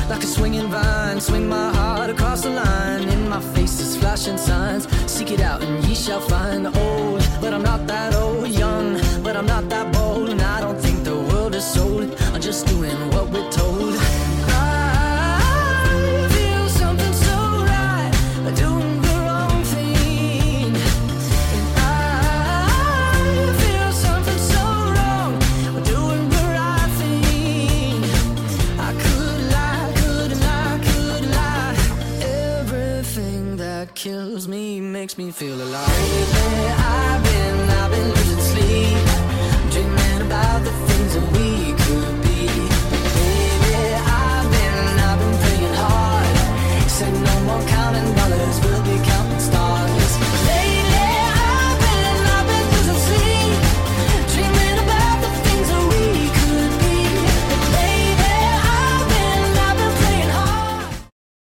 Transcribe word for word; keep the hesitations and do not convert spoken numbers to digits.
like a swinging vine. Swing my heart across the line. In my face is flashing signs. Seek it out and ye shall find. Old, but I'm not that old. Young, but I'm not that bold. And I don't think the world is sold. I'm just doing what we're told. I feel something so right, doing the wrong thing. And I feel something so wrong, doing the right thing. I could lie, could lie, could lie. Everything that kills me makes me feel alive. Lately I've been, I've been losing sleep, dreaming about the things that we